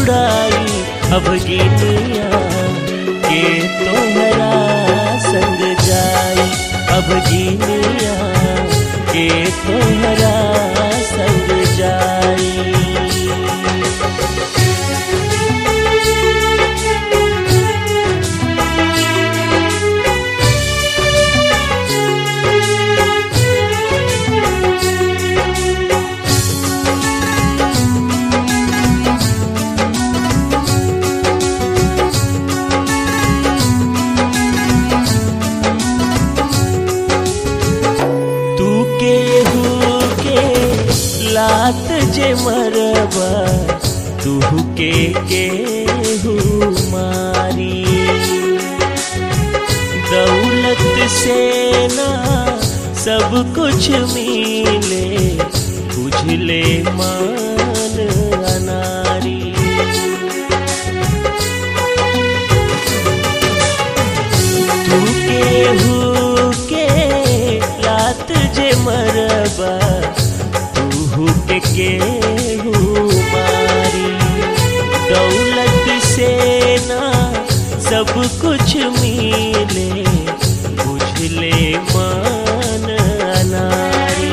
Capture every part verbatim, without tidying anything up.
जुदाई अब गिनिया के तोहरा संग जाई, अब गिनिया के तोहरा संग जाई। लात जे मरबा तुहु के केहू मारी, दौलत से ना सब कुछ मिले बुझले मान अनारी। तू केहू के लात जे मरबा के केहू मारी, दौलत से ना सब कुछ मिले बुझले मान अनारी।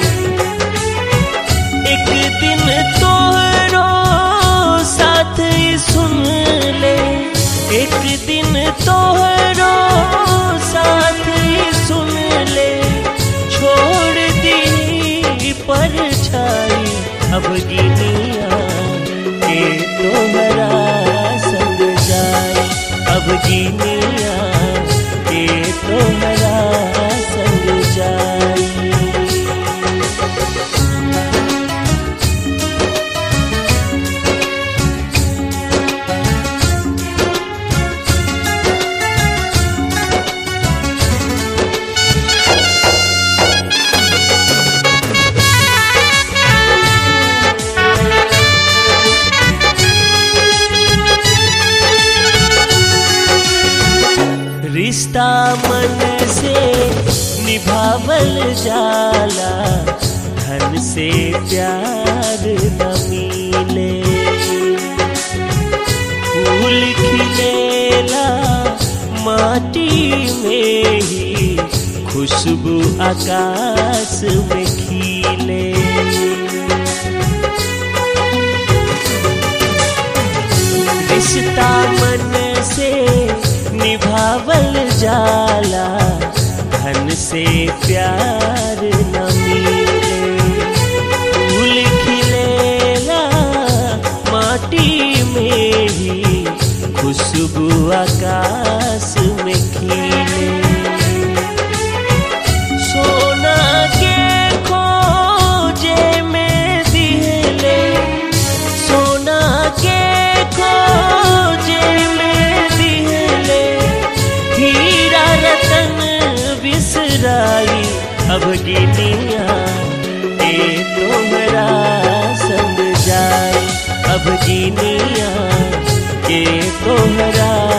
एक दिन तोहरो साथ सुन ले, एक दिन तोहरो साथ सुन ले, छोड़ दी पर अब गिनिया के तोहरा संग जाई, अब गिनिया के तोहरा संग जाई। रिश्ता मन से निभावल जाला, धन से प्यार न मिले। फूल खिलेला माटी में ही, खुशबू आकाश में खिले। रिश्ता मन से निभावल जाला, धन से प्यार न मिले। फूल खिलेला माटी में ही, खुशबू आकाश में खिले। सोना के खोजे में दिहले, सोना के खोजे में दिहले, हीरा रतन बिसराई अब गिनिया के तोहरा संग जाई, अब गिनिया के तोहरा